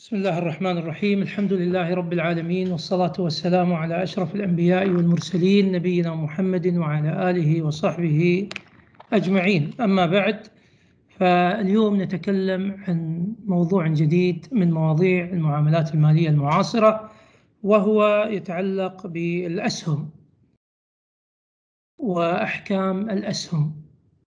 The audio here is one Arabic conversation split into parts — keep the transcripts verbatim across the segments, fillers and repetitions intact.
بسم الله الرحمن الرحيم. الحمد لله رب العالمين، والصلاة والسلام على أشرف الأنبياء والمرسلين نبينا محمد وعلى آله وصحبه أجمعين. أما بعد، فاليوم نتكلم عن موضوع جديد من مواضيع المعاملات المالية المعاصرة، وهو يتعلق بالأسهم وأحكام الأسهم.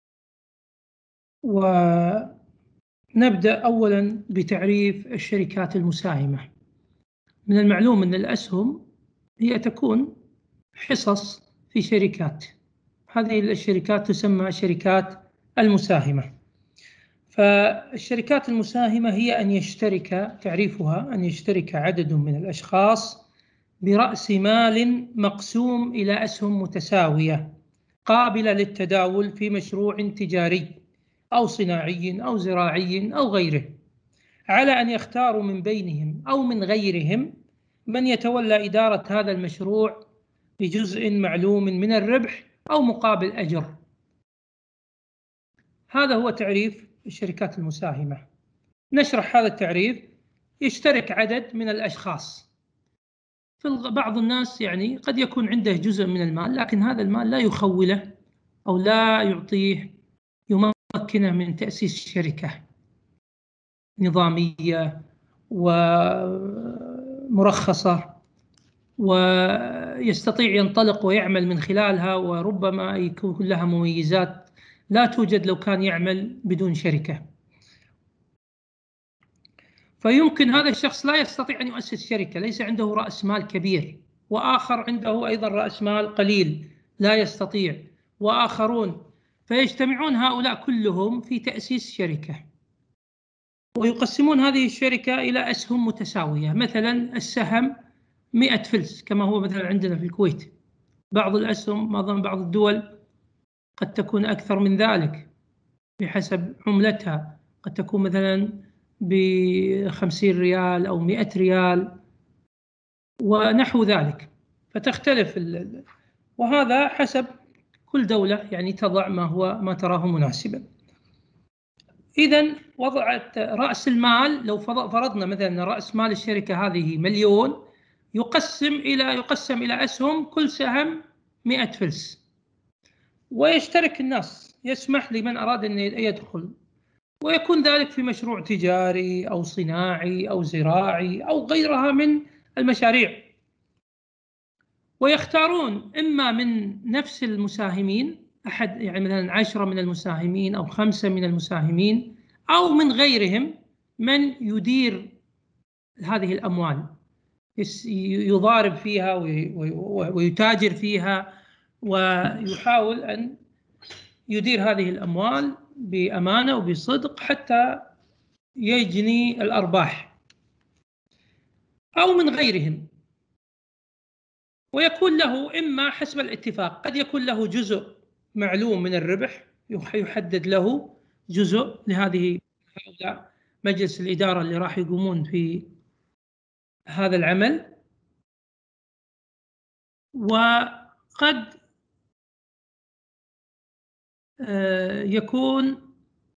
ونبدأ أولا بتعريف الشركات المساهمة. من المعلوم أن الأسهم هي تكون حصص في شركات، هذه الشركات تسمى شركات المساهمة. فالشركات المساهمة هي أن يشترك، تعريفها أن يشترك عدد من الأشخاص برأس مال مقسوم إلى أسهم متساوية قابلة للتداول في مشروع تجاري أو صناعي أو زراعي أو غيره، على أن يختاروا من بينهم أو من غيرهم من يتولى إدارة هذا المشروع بجزء معلوم من الربح أو مقابل أجر. هذا هو تعريف الشركات المساهمة. نشرح هذا التعريف. يشترك عدد من الأشخاص. في بعض الناس يعني قد يكون عنده جزء من المال، لكن هذا المال لا يخوله أو لا يعطيه يمكنه من تأسيس شركة نظامية ومرخصة ويستطيع ينطلق ويعمل من خلالها، وربما يكون لها مميزات لا توجد لو كان يعمل بدون شركة. فيمكن هذا الشخص لا يستطيع أن يؤسس شركة، ليس عنده رأس مال كبير، وآخر عنده أيضا رأس مال قليل لا يستطيع، وآخرون، فيجتمعون هؤلاء كلهم في تأسيس شركة، ويقسمون هذه الشركة إلى أسهم متساوية. مثلا السهم مئة فلس كما هو مثلا عندنا في الكويت. بعض الأسهم معظم بعض الدول قد تكون أكثر من ذلك بحسب عملتها، قد تكون مثلا بخمسين ريال أو مئة ريال ونحو ذلك، فتختلف ال... وهذا حسب كل دولة يعني تضع ما هو ما تراه مناسبا. إذن وضعت رأس المال، لو فرضنا مثلا رأس مال الشركة هذه مليون، يقسم إلى يقسم إلى أسهم، كل سهم مئة فلس، ويشترك الناس، يسمح لمن أراد أن يدخل، ويكون ذلك في مشروع تجاري أو صناعي أو زراعي أو غيرها من المشاريع. ويختارون إما من نفس المساهمين، أحد يعني مثلا عشرة من المساهمين أو خمسة من المساهمين، أو من غيرهم من يدير هذه الأموال، يضارب فيها ويتاجر فيها ويحاول أن يدير هذه الأموال بأمانة وبصدق حتى يجني الأرباح، أو من غيرهم. ويكون له إما حسب الاتفاق، قد يكون له جزء معلوم من الربح يحدد له جزء لهذه هؤلاء مجلس الإدارة اللي راح يقومون في هذا العمل، وقد يكون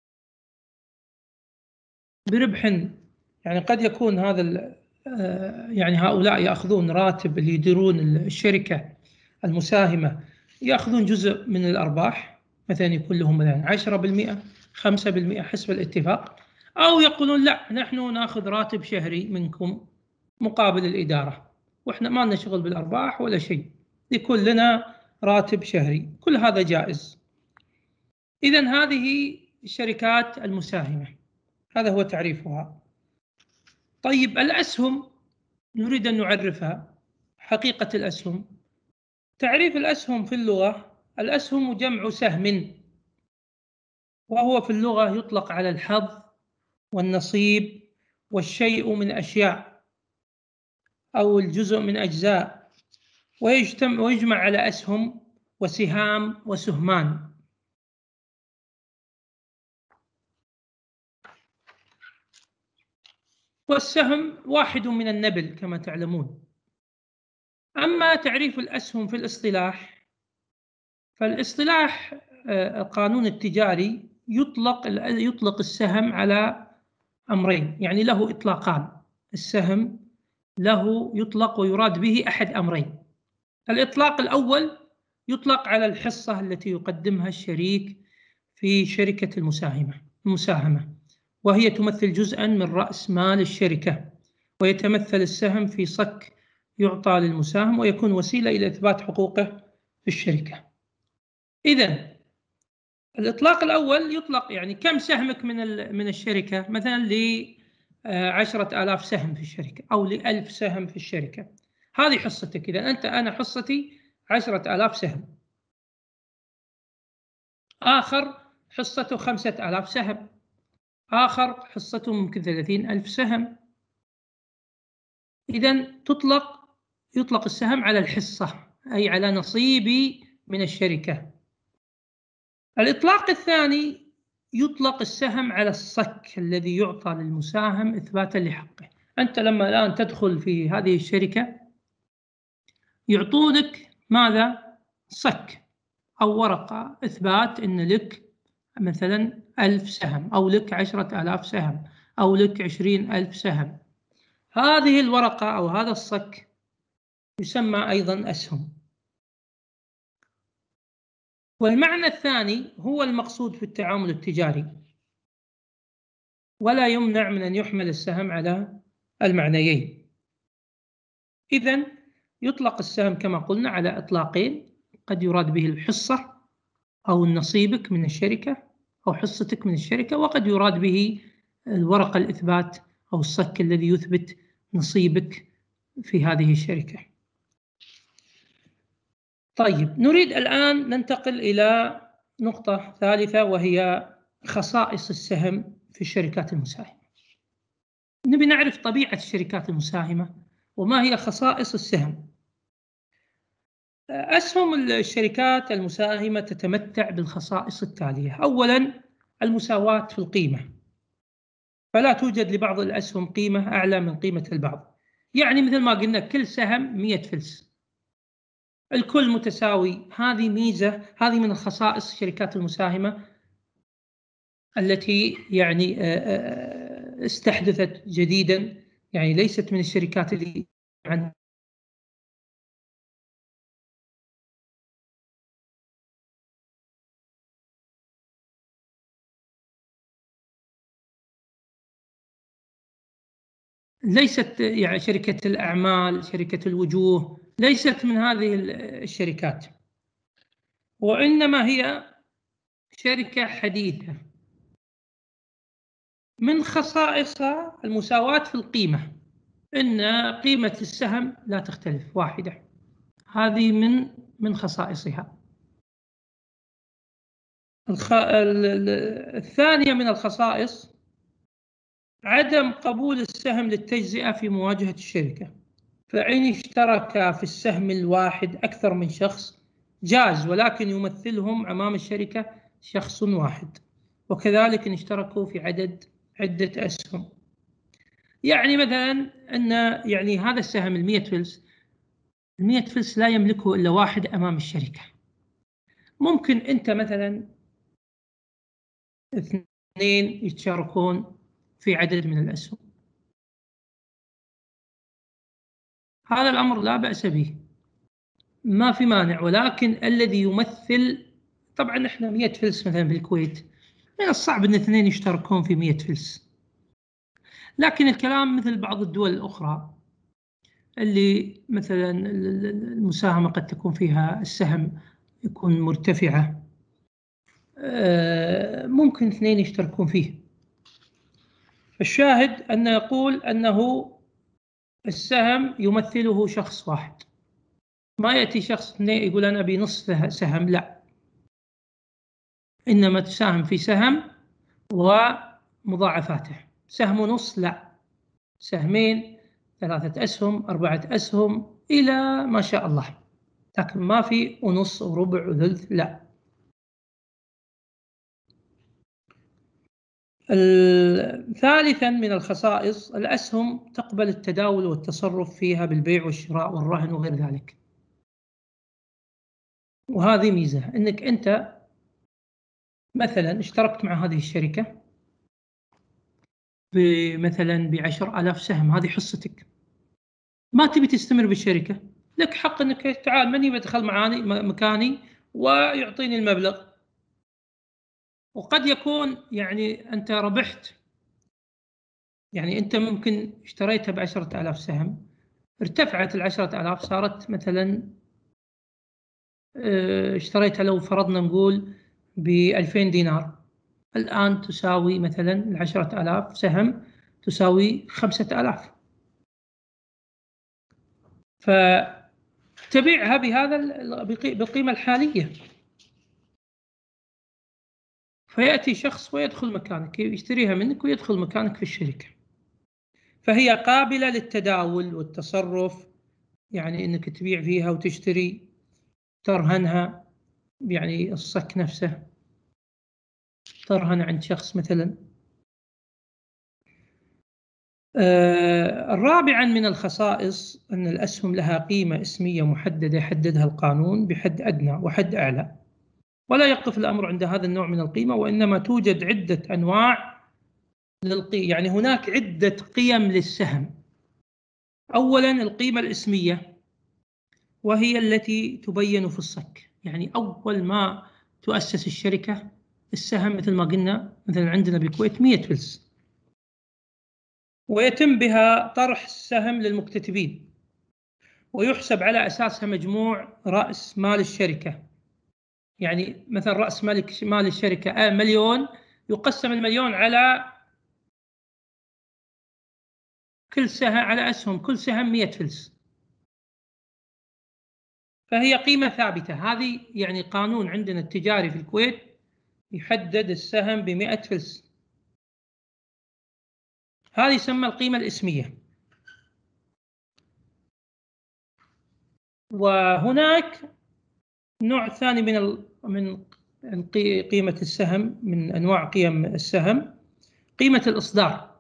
بربح، يعني قد يكون هذا يعني هؤلاء يأخذون راتب اللي يديرون الشركة المساهمة، يأخذون جزء من الأرباح، مثلا يكون لهم مثلا عشرة بالمئة خمسة بالمئة حسب الاتفاق، أو يقولون لا، نحن نأخذ راتب شهري منكم مقابل الإدارة، وإحنا ما لنا شغل بالأرباح ولا شيء، يكون لنا راتب شهري. كل هذا جائز. إذن هذه الشركات المساهمة، هذا هو تعريفها. طيب الأسهم نريد أن نعرفها. حقيقة الأسهم، تعريف الأسهم في اللغة: الأسهم جمع سهم، وهو في اللغة يطلق على الحظ والنصيب والشيء من أشياء أو الجزء من أجزاء، ويجمع على أسهم وسهام وسهمان. والسهم واحد من النبل كما تعلمون. أما تعريف الأسهم في الاصطلاح، فالاصطلاح القانون التجاري يطلق يطلق السهم على أمرين، يعني له إطلاقان. السهم له يطلق ويراد به أحد أمرين. الإطلاق الأول يطلق على الحصة التي يقدمها الشريك في شركة المساهمة المساهمة وهي تمثل جزءا من رأس مال الشركة، ويتمثل السهم في صك يعطى للمساهم ويكون وسيلة إلى إثبات حقوقه في الشركة. إذن الإطلاق الأول يطلق يعني كم سهمك من من الشركة، مثلا لعشرة آلاف سهم في الشركة أو لألف سهم في الشركة، هذه حصتك. إذا أنت أنا حصتي عشرة آلاف سهم، آخر حصته خمسة آلاف سهم، آخر حصته ممكن ثلاثين ألف سهم. إذن تطلق يطلق السهم على الحصة، أي على نصيبي من الشركة. الإطلاق الثاني يطلق السهم على الصك الذي يعطى للمساهم إثباتا لحقه. أنت لما الآن تدخل في هذه الشركة يعطونك ماذا؟ صك أو ورقة إثبات أن لك مثلا ألف سهم أو لك عشرة آلاف سهم أو لك عشرين ألف سهم. هذه الورقة أو هذا الصك يسمى أيضا أسهم. والمعنى الثاني هو المقصود في التعامل التجاري، ولا يمنع من أن يحمل السهم على المعنيين. إذن يطلق السهم كما قلنا على إطلاقين، قد يراد به الحصة أو نصيبك من الشركة أو حصتك من الشركة، وقد يراد به الورقة الإثبات أو الصك الذي يثبت نصيبك في هذه الشركة. طيب، نريد الآن ننتقل إلى نقطة ثالثة وهي خصائص السهم في الشركات المساهمة. نبي نعرف طبيعة الشركات المساهمة وما هي خصائص السهم. أسهم الشركات المساهمة تتمتع بالخصائص التالية. أولاً، المساواة في القيمة، فلا توجد لبعض الأسهم قيمة أعلى من قيمة البعض. يعني مثل ما قلنا كل سهم مئة فلس، الكل متساوي. هذه ميزة، هذه من الخصائص الشركات المساهمة التي يعني استحدثت جديداً، يعني ليست من الشركات اللي عن ليست يعني شركة الأعمال، شركة الوجوه، ليست من هذه الشركات، وإنما هي شركة حديثة. من خصائصها المساواة في القيمة، إن قيمة السهم لا تختلف، واحدة. هذه من من خصائصها. الخ... الثانية من الخصائص عدم قبول السهم للتجزئة في مواجهة الشركة، فإن اشترك في السهم الواحد أكثر من شخص جاز، ولكن يمثلهم أمام الشركة شخص واحد، وكذلك إن اشتركوا في عدد عدة أسهم. يعني مثلا أن يعني هذا السهم المئة فلس، المئة فلس لا يملكه إلا واحد أمام الشركة. ممكن أنت مثلا اثنين يتشاركون في عدد من الأسهم، هذا الأمر لا بأس به، ما في مانع. ولكن الذي يمثل، طبعا احنا مئة فلس مثلا في الكويت، من الصعب ان اثنين يشتركون في مئة فلس. لكن الكلام مثل بعض الدول الأخرى اللي مثلا المساهمة قد تكون فيها السهم يكون مرتفعة، ممكن اثنين يشتركون فيه. الشاهد أن يقول أنه السهم يمثله شخص واحد، ما يأتي شخص اثنين يقول أنا أبي نصف سهم، لا، إنما تساهم في سهم ومضاعفاته. سهم ونص لا، سهمين، ثلاثة أسهم، أربعة أسهم، إلى ما شاء الله، لكن ما في ونص وربع وثلث، لا. ثالثا من الخصائص الأسهم تقبل التداول والتصرف فيها بالبيع والشراء والرهن وغير ذلك. وهذه ميزة، أنك أنت مثلا اشتركت مع هذه الشركة، مثلا بعشر آلاف سهم، هذه حصتك. ما تبي تستمر بالشركة، لك حق أنك تعال من يبي يدخل معاني مكاني ويعطيني المبلغ. وقد يكون يعني أنت ربحت، يعني أنت ممكن اشتريتها بعشرة آلاف سهم، ارتفعت العشرة آلاف صارت مثلا اشتريتها لو فرضنا نقول بألفين دينار، الآن تساوي مثلا العشرة آلاف سهم تساوي خمسة آلاف، فتبيعها بهذا بالقيمة الحالية. فيأتي شخص ويدخل مكانك، يشتريها منك ويدخل مكانك في الشركة، فهي قابلة للتداول والتصرف، يعني أنك تبيع فيها وتشتري، ترهنها، يعني الصك نفسه ترهن عند شخص مثلا. آه رابعا من الخصائص أن الأسهم لها قيمة اسمية محددة يحددها القانون بحد أدنى وحد أعلى، ولا يقف الأمر عند هذا النوع من القيمة، وإنما توجد عدة أنواع للقيمة، يعني هناك عدة قيم للسهم. أولا القيمة الاسمية، وهي التي تبين في الصك، يعني أول ما تؤسس الشركة السهم مثل ما قلنا مثلا عندنا بالكويت مئة فلس، ويتم بها طرح السهم للمكتتبين، ويحسب على أساسها مجموع رأس مال الشركة. يعني مثلا رأس مال الشركة مليون، يقسم المليون على كل سهم، على أسهم كل سهم مئة فلس، فهي قيمة ثابتة. هذه يعني قانون عندنا التجاري في الكويت يحدد السهم بمئة فلس، هذه يسمى القيمة الاسمية. وهناك نوع ثاني من من قيمة السهم، من أنواع قيم السهم، قيمة الإصدار.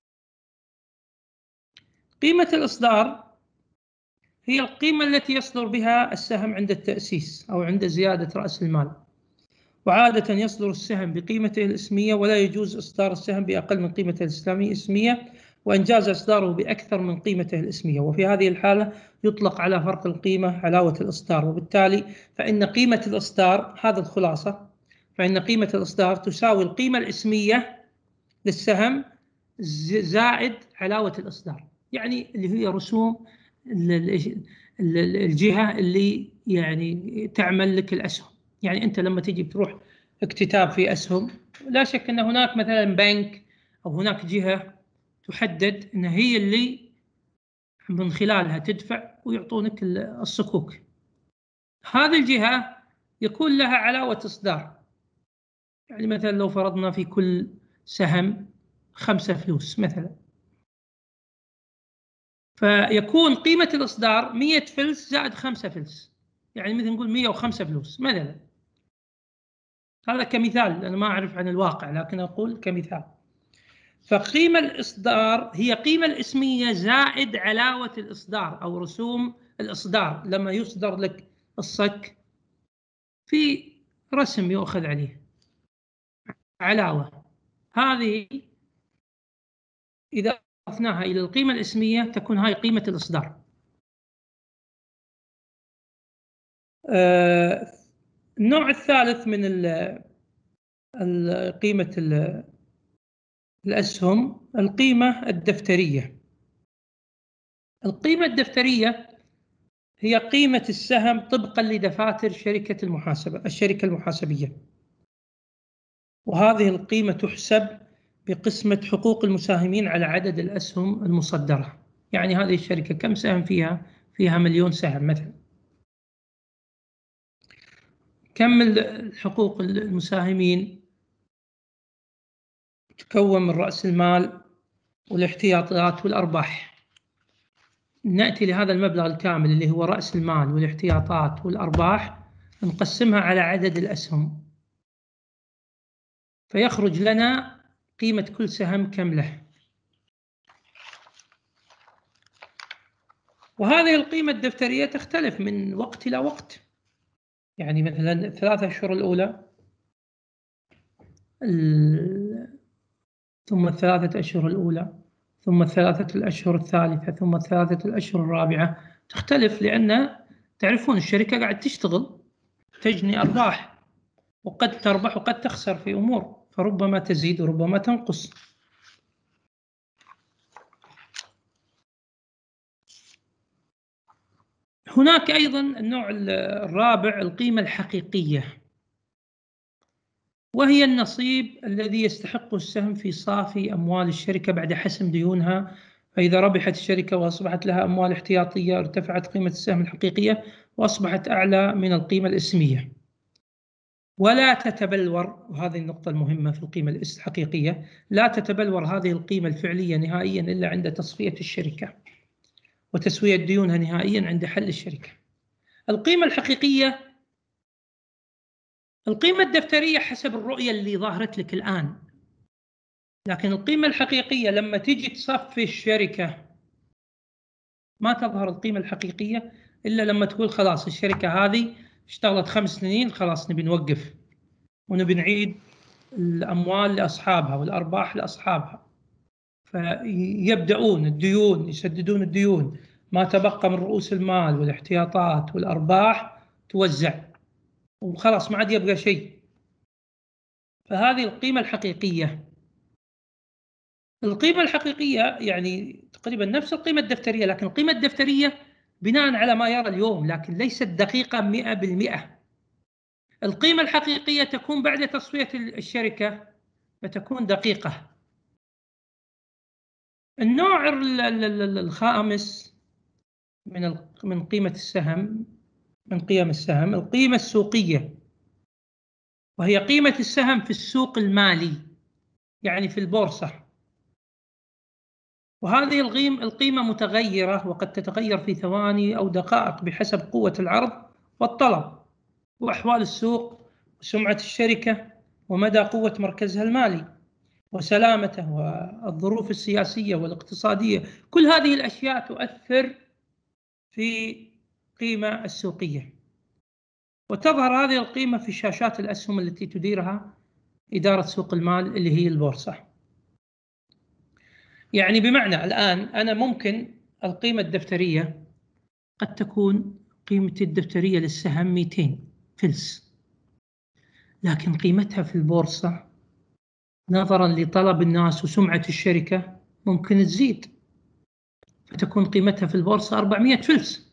قيمة الإصدار هي القيمة التي يصدر بها السهم عند التأسيس أو عند زيادة رأس المال، وعادة يصدر السهم بقيمته الاسمية، ولا يجوز إصدار السهم بأقل من قيمته الاسمية، وإن جاز إصداره بأكثر من قيمته الاسمية، وفي هذه الحالة يطلق على فرق القيمة علاوة الإصدار. وبالتالي فإن قيمة الإصدار، هذا الخلاصة، فإن قيمة الإصدار تساوي القيمة الاسمية للسهم زائد علاوة الإصدار، يعني اللي هي رسوم الجهة اللي يعني تعمل لك الأسهم. يعني أنت لما تيجي تروح اكتتاب في أسهم، لا شك أن هناك مثلا بنك أو هناك جهة تحدد أن هي اللي من خلالها تدفع ويعطونك الصكوك. هذه الجهة يكون لها علاوة إصدار، يعني مثلا لو فرضنا في كل سهم خمسة فلوس مثلا، فيكون قيمة الإصدار مئة فلس زائد خمسة فلس، يعني مثل نقول مئة وخمسة فلوس مثلا. هذا كمثال، أنا ما أعرف عن الواقع لكن أقول كمثال. فقيمة الإصدار هي قيمة الإسمية زائد علاوة الإصدار أو رسوم الإصدار. لما يصدر لك الصك في رسم يؤخذ عليه علاوة، هذه إذا أضفناها إلى القيمة الإسمية تكون هاي قيمة الإصدار. آه النوع الثالث من قيمة الأسهم القيمة الدفترية. القيمة الدفترية هي قيمة السهم طبقا لدفاتر شركة المحاسبة الشركة المحاسبية، وهذه القيمة تحسب بقسمة حقوق المساهمين على عدد الأسهم المصدرة. يعني هذه الشركة كم سهم فيها؟ فيها مليون سهم مثلا، كم حقوق المساهمين؟ تكون من رأس المال والاحتياطات والأرباح. نأتي لهذا المبلغ الكامل اللي هو رأس المال والاحتياطات والأرباح، نقسمها على عدد الأسهم، فيخرج لنا قيمة كل سهم كم له. وهذه القيمة الدفترية تختلف من وقت إلى وقت، يعني مثلا الثلاثة أشهر الأولى ثم الثلاثة أشهر الأولى، ثم الثلاثة الأشهر الثالثة، ثم الثلاثة الأشهر الرابعة. تختلف لأن تعرفون الشركة قاعد تشتغل تجني أرباح، وقد تربح وقد تخسر في أمور، فربما تزيد وربما تنقص. هناك أيضا النوع الرابع القيمة الحقيقية، وهي النصيب الذي يستحقه السهم في صافي أموال الشركة بعد حسم ديونها. فإذا ربحت الشركة وأصبحت لها أموال احتياطية ارتفعت قيمة السهم الحقيقية وأصبحت أعلى من القيمة الإسمية، ولا تتبلور. وهذه النقطة المهمة في القيمة الحقيقية، لا تتبلور هذه القيمة الفعلية نهائيا إلا عند تصفية الشركة وتسوية ديونها نهائيا عند حل الشركة. القيمة الحقيقية القيمة الدفترية حسب الرؤية اللي ظهرت لك الآن، لكن القيمة الحقيقية لما تيجي تصفي الشركة ما تظهر القيمة الحقيقية إلا لما تقول خلاص الشركة هذه اشتغلت خمس سنين، خلاص نبي نوقف ونبي نعيد الأموال لأصحابها والأرباح لأصحابها، فيبدأون الديون يسددون الديون، ما تبقى من رؤوس المال والاحتياطات والأرباح توزع وخلاص ما عاد يبقى شيء. فهذه القيمة الحقيقية. القيمة الحقيقية يعني تقريبا نفس القيمة الدفترية، لكن القيمة الدفترية بناء على ما يرى اليوم، لكن ليست دقيقة مئة بالمئة. القيمة الحقيقية تكون بعد تصفية الشركة فتكون دقيقة. النوع الخامس من من قيمة السهم من قيم السهم القيمة السوقية، وهي قيمة السهم في السوق المالي يعني في البورصة. وهذه القيمة متغيرة وقد تتغير في ثواني أو دقائق بحسب قوة العرض والطلب وأحوال السوق وسمعة الشركة ومدى قوة مركزها المالي وسلامته والظروف السياسية والاقتصادية. كل هذه الأشياء تؤثر في القيمة السوقية، وتظهر هذه القيمة في شاشات الأسهم التي تديرها إدارة سوق المال اللي هي البورصة. يعني بمعنى الآن أنا ممكن القيمة الدفترية قد تكون قيمتي الدفترية للسهم مئتين فلس، لكن قيمتها في البورصة نظرا لطلب الناس وسمعة الشركة ممكن تزيد، فتكون قيمتها في البورصة أربعمئة فلس،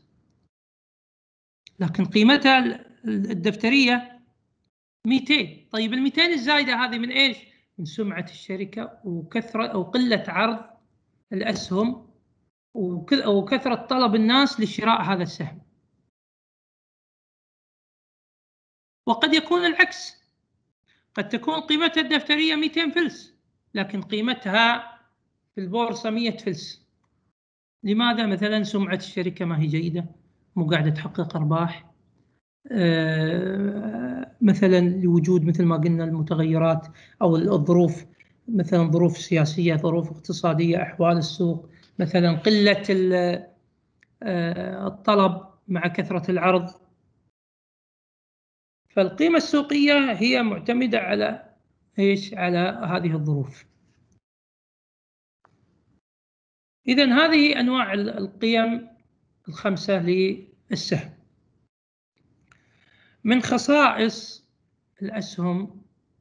لكن قيمتها الدفترية مئتين. طيب المئتين الزايدة هذه من إيش؟ من سمعة الشركة وكثرة أو قلة عرض الأسهم وكثرة طلب الناس لشراء هذا السهم. وقد يكون العكس، قد تكون قيمتها الدفترية مئتين فلس لكن قيمتها في البورصة مئة فلس. لماذا؟ مثلا سمعة الشركة ما هي جيدة، مو قاعدة تحقق أرباح، آه مثلا لوجود مثل ما قلنا المتغيرات أو الظروف، مثلا ظروف سياسية، ظروف اقتصادية، أحوال السوق، مثلا قلة آه الطلب مع كثرة العرض. فالقيمة السوقية هي معتمدة على إيش؟ على هذه الظروف. إذن هذه أنواع القيم الخمسة للسهم. من خصائص الأسهم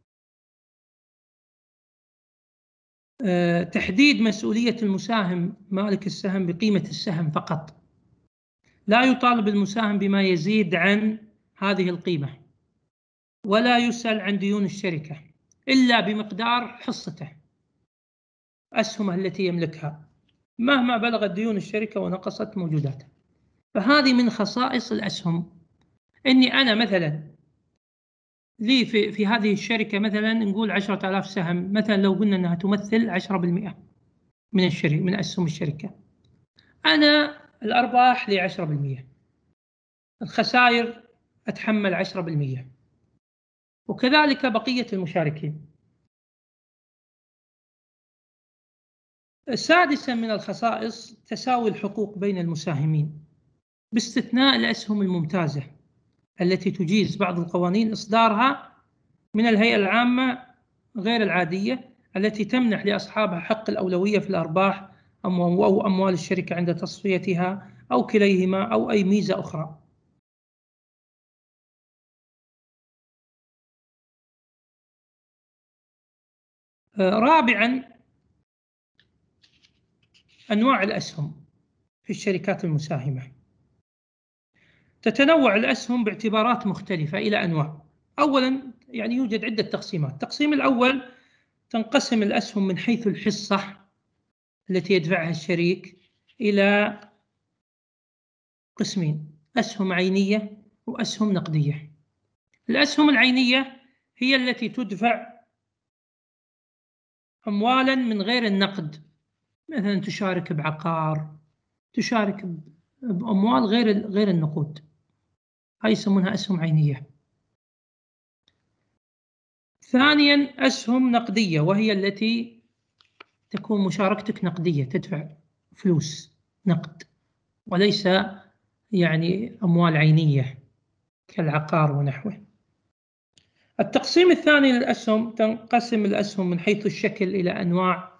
تحديد مسؤولية المساهم مالك السهم بقيمة السهم فقط، لا يطالب المساهم بما يزيد عن هذه القيمة، ولا يسأل عن ديون الشركة إلا بمقدار حصته أسهمه التي يملكها مهما بلغت ديون الشركة ونقصت موجوداتها. فهذه من خصائص الأسهم، إني أنا مثلا لي في, في هذه الشركة مثلا نقول عشرة آلاف سهم، مثلا لو قلنا أنها تمثل عشرة بالمئة من الشركة من أسهم الشركة، أنا الأرباح لي عشرة بالمئة، الخسائر أتحمل عشرة بالمئة، وكذلك بقية المشاركين. سادسا من الخصائص تساوي الحقوق بين المساهمين باستثناء الأسهم الممتازة التي تجيز بعض القوانين إصدارها من الهيئة العامة غير العادية التي تمنح لأصحابها حق الأولوية في الأرباح أو أموال الشركة عند تصفيتها أو كليهما أو أي ميزة أخرى. رابعاً، أنواع الأسهم في الشركات المساهمة. تتنوع الأسهم باعتبارات مختلفة إلى أنواع. أولاً، يعني يوجد عدة تقسيمات. التقسيم الأول، تنقسم الأسهم من حيث الحصة التي يدفعها الشريك إلى قسمين: أسهم عينية وأسهم نقدية. الأسهم العينية هي التي تدفع أموالاً من غير النقد، مثلاً تشارك بعقار، تشارك بأموال غير غير النقود، هاي يسمونها أسهم عينية. ثانياً، أسهم نقدية، وهي التي تكون مشاركتك نقدية، تدفع فلوس نقد وليس يعني أموال عينية كالعقار ونحوه. التقسيم الثاني للأسهم، تنقسم الأسهم من حيث الشكل إلى أنواع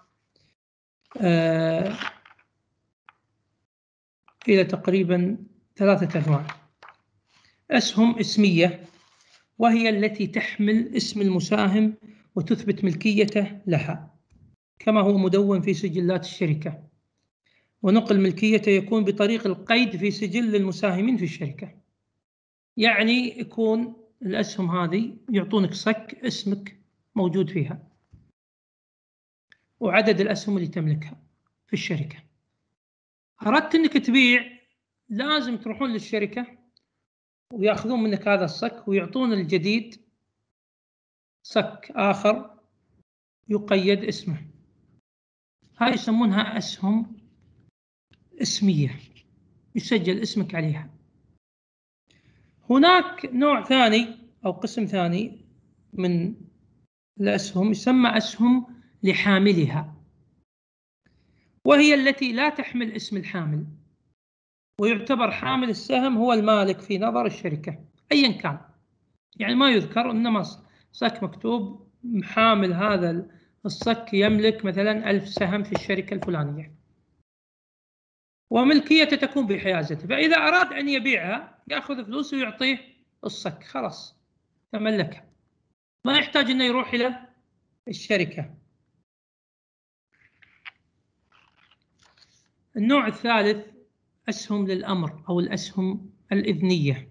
آه إلى تقريبا ثلاثة أنواع. أسهم اسمية، وهي التي تحمل اسم المساهم وتثبت ملكيته لها كما هو مدون في سجلات الشركة، ونقل ملكيته يكون بطريق القيد في سجل المساهمين في الشركة. يعني يكون الأسهم هذه يعطونك صك اسمك موجود فيها وعدد الأسهم اللي تملكها في الشركة. أردت أنك تبيع، لازم تروحون للشركة ويأخذون منك هذا الصك ويعطون الجديد صك آخر يقيد اسمه، هاي يسمونها أسهم اسمية، يسجل اسمك عليها. هناك نوع ثاني أو قسم ثاني من الأسهم يسمى أسهم لحاملها، وهي التي لا تحمل اسم الحامل، ويعتبر حامل السهم هو المالك في نظر الشركة أيا كان، يعني ما يذكر، إنما صك مكتوب حامل هذا الصك يملك مثلا ألف سهم في الشركة الفلانية، وملكيته تكون بحيازته، فإذا أراد أن يبيعها يأخذ فلوسه ويعطيه الصك، خلاص تملكها، ما يحتاج أنه يروح إلى الشركة. النوع الثالث أسهم للأمر أو الأسهم الإذنية.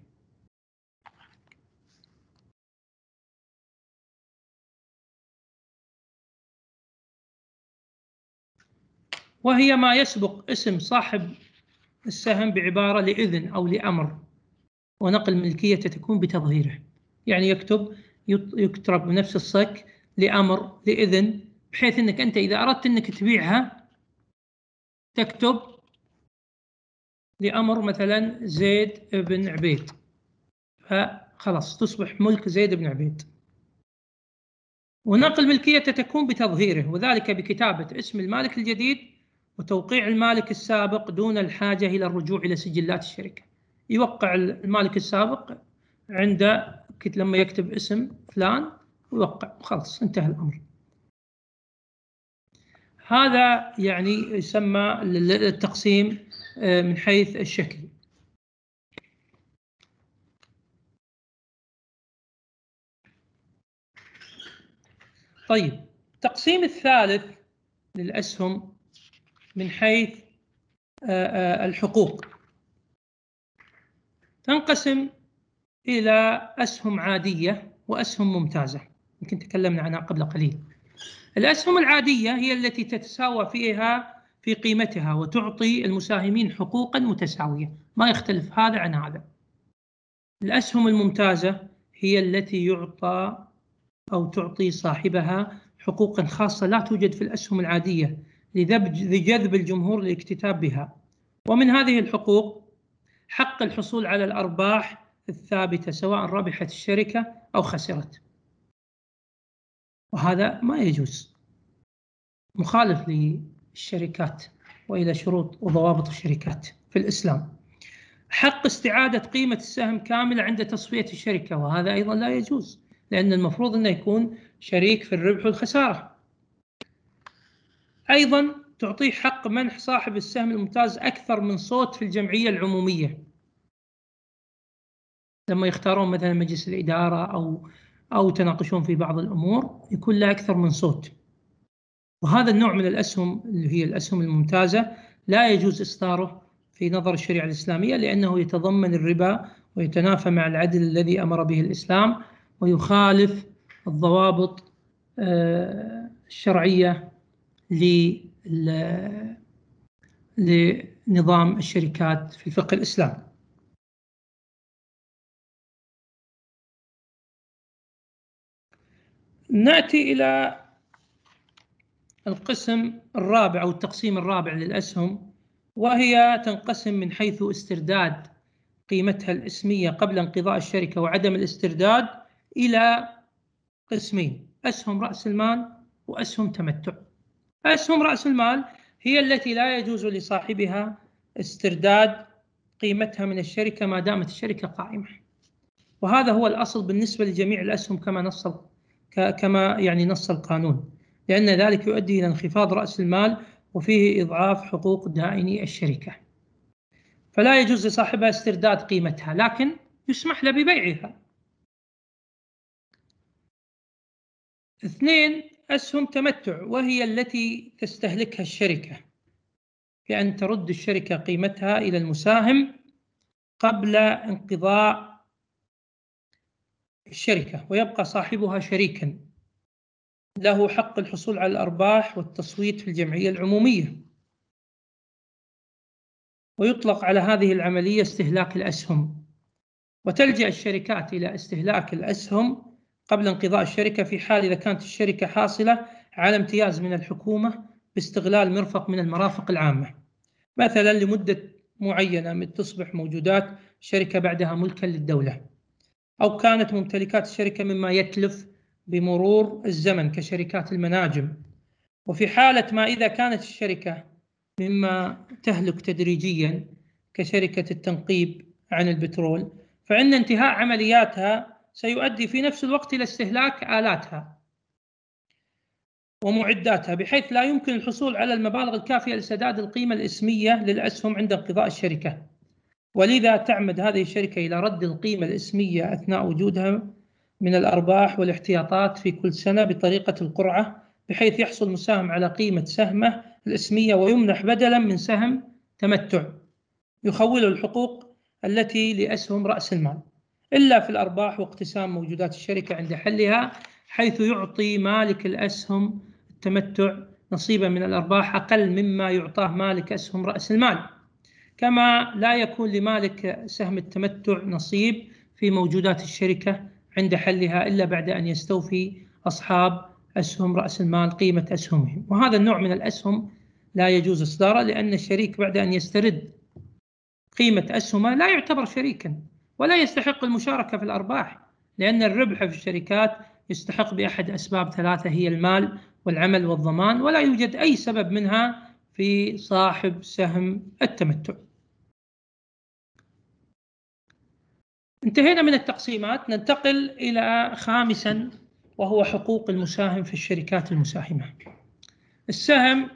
وهي ما يسبق اسم صاحب السهم بعبارة لإذن أو لأمر، ونقل ملكيته تكون بتظهيره، يعني يكتب يكتب بنفس الصك لأمر لإذن، بحيث أنك أنت إذا أردت أنك تبيعها تكتب لأمر مثلا زيد بن عبيد، فخلاص تصبح ملك زيد بن عبيد. ونقل ملكيته تكون بتظهيره، وذلك بكتابة اسم المالك الجديد وتوقيع المالك السابق دون الحاجة إلى الرجوع إلى سجلات الشركة. يوقع المالك السابق عند لما يكتب اسم فلان ويوقع، خلاص انتهى الأمر. هذا يعني يسمى التقسيم من حيث الشكل. طيب، التقسيم الثالث للأسهم من حيث الحقوق، تنقسم إلى أسهم عادية وأسهم ممتازة، يمكن تكلمنا عنها قبل قليل. الأسهم العادية هي التي تتساوى فيها في قيمتها وتعطي المساهمين حقوقا متساوية، ما يختلف هذا عن هذا. الأسهم الممتازة هي التي يعطى أو تعطي صاحبها حقوقا خاصة لا توجد في الأسهم العادية لجذب الجمهور للاكتتاب بها. ومن هذه الحقوق حق الحصول على الأرباح الثابتة سواء ربحت الشركة أو خسرت، وهذا ما يجوز، مخالف للشركات وإلى شروط وضوابط الشركات في الإسلام. حق استعادة قيمة السهم كاملة عند تصفية الشركة، وهذا أيضا لا يجوز، لأن المفروض أنه يكون شريك في الربح والخسارة. أيضا تعطيه حق منح صاحب السهم الممتاز أكثر من صوت في الجمعية العمومية لما يختارون مثلا مجلس الإدارة أو أو تناقشون في بعض الأمور، يكون له أكثر من صوت. وهذا النوع من الأسهم اللي هي الأسهم الممتازة لا يجوز إصداره في نظر الشريعة الإسلامية، لأنه يتضمن الربا ويتنافى مع العدل الذي أمر به الإسلام، ويخالف الضوابط الشرعية لنظام الشركات في الفقه الإسلامي. نأتي إلى القسم الرابع أو التقسيم الرابع للأسهم، وهي تنقسم من حيث استرداد قيمتها الإسمية قبل انقضاء الشركة وعدم الاسترداد إلى قسمين: أسهم رأس المال وأسهم تمتع. أسهم رأس المال هي التي لا يجوز لصاحبها استرداد قيمتها من الشركة ما دامت الشركة قائمة، وهذا هو الأصل بالنسبة لجميع الأسهم كما نص كما يعني نص القانون، لأن ذلك يؤدي إلى انخفاض رأس المال وفيه إضعاف حقوق دائني الشركة، فلا يجوز لصاحبها استرداد قيمتها، لكن يسمح له ببيعها. اثنين، أسهم تمتع، وهي التي تستهلكها الشركة بأن ترد الشركة قيمتها إلى المساهم قبل انقضاء الشركة، ويبقى صاحبها شريكا له حق الحصول على الأرباح والتصويت في الجمعية العمومية. ويطلق على هذه العملية استهلاك الأسهم، وتلجأ الشركات إلى استهلاك الأسهم قبل انقضاء الشركة في حال إذا كانت الشركة حاصلة على امتياز من الحكومة باستغلال مرفق من المرافق العامة، مثلا لمدة معينة تصبح موجودات شركة بعدها ملكا للدولة، أو كانت ممتلكات الشركة مما يتلف بمرور الزمن كشركات المناجم. وفي حالة ما إذا كانت الشركة مما تهلك تدريجيا كشركة التنقيب عن البترول، فإن انتهاء عملياتها سيؤدي في نفس الوقت إلى استهلاك آلاتها ومعداتها، بحيث لا يمكن الحصول على المبالغ الكافية لسداد القيمة الإسمية للأسهم عند انقضاء الشركة. ولذا تعمد هذه الشركة إلى رد القيمة الإسمية أثناء وجودها من الأرباح والاحتياطات في كل سنة بطريقة القرعة، بحيث يحصل مساهم على قيمة سهمه الإسمية ويمنح بدلا من سهم تمتع يخوله الحقوق التي لأسهم رأس المال، إلا في الأرباح واقتسام موجودات الشركة عند حلها، حيث يعطي مالك الأسهم التمتع نصيبا من الأرباح أقل مما يعطاه مالك أسهم رأس المال، كما لا يكون لمالك سهم التمتع نصيب في موجودات الشركة عند حلها إلا بعد أن يستوفي أصحاب أسهم رأس المال قيمة أسهمهم. وهذا النوع من الأسهم لا يجوز إصداره، لأن الشريك بعد أن يسترد قيمة أسهمه لا يعتبر شريكا ولا يستحق المشاركة في الأرباح، لأن الربح في الشركات يستحق بأحد أسباب ثلاثة، هي المال والعمل والضمان، ولا يوجد أي سبب منها في صاحب سهم التمتع. انتهينا من التقسيمات، ننتقل إلى خامسا وهو حقوق المساهم في الشركات المساهمة. السهم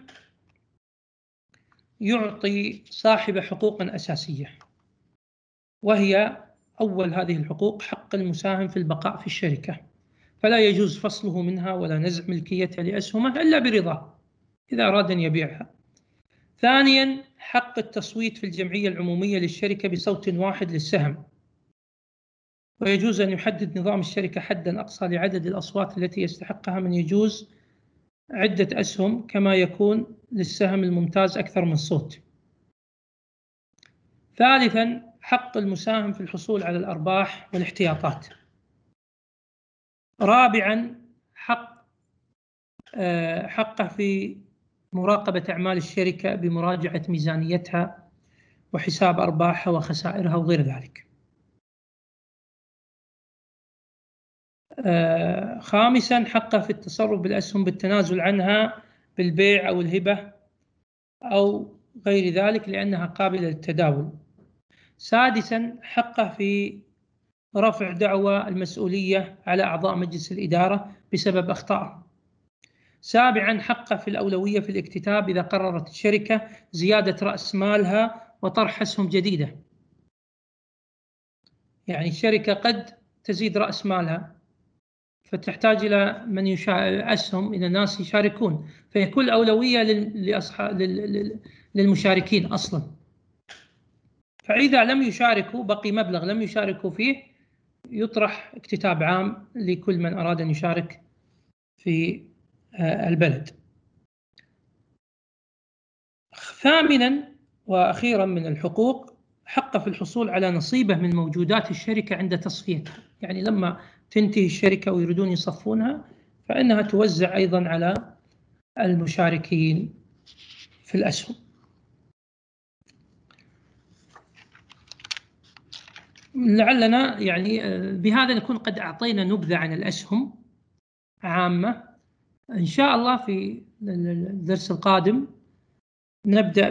يعطي صاحب حقوقا أساسية، وهي أول هذه الحقوق حق المساهم في البقاء في الشركة، فلا يجوز فصله منها ولا نزع ملكيتها لأسهمه إلا برضاه إذا أراد أن يبيعها. ثانيا، حق التصويت في الجمعية العمومية للشركة بصوت واحد للسهم، ويجوز أن يحدد نظام الشركة حداً أقصى لعدد الأصوات التي يستحقها من يجوز عدة أسهم، كما يكون للسهم الممتاز أكثر من صوت. ثالثاً، حق المساهم في الحصول على الأرباح والاحتياطات. رابعاً، حق حقه في مراقبة أعمال الشركة بمراجعة ميزانيتها وحساب أرباحها وخسائرها وغير ذلك. آه، خامساً، حقه في التصرف بالأسهم بالتنازل عنها بالبيع أو الهبة أو غير ذلك لأنها قابلة للتداول. سادساً، حقه في رفع دعوى المسؤولية على أعضاء مجلس الإدارة بسبب أخطائهم. سابعا، حقه في الأولوية في الاكتتاب إذا قررت الشركة زيادة رأس مالها وطرح أسهم جديدة. يعني الشركة قد تزيد رأس مالها فتحتاج إلى من يشارك أسهم، إلى الناس يشاركون، فيكون الأولوية لأصحاب للمشاركين أصلا. فإذا لم يشاركوا، بقي مبلغ لم يشاركوا فيه، يطرح اكتتاب عام لكل من أراد أن يشارك في البلد. ثامنا وأخيرا من الحقوق، حقه في الحصول على نصيبه من موجودات الشركة عند تصفيتها. يعني لما تنتهي الشركة ويريدون يصفونها فإنها توزع أيضا على المشاركين في الأسهم. لعلنا يعني بهذا نكون قد أعطينا نبذة عن الأسهم عامة. إن شاء الله في الدرس القادم نبدأ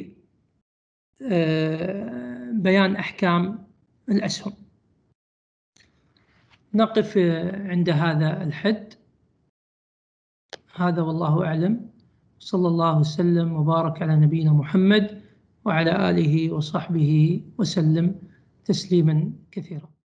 ببيان أحكام الأسهم. نقف عند هذا الحد. هذا والله أعلم، صلى الله وسلم وبارك على نبينا محمد وعلى آله وصحبه وسلم تسليما كثيرا.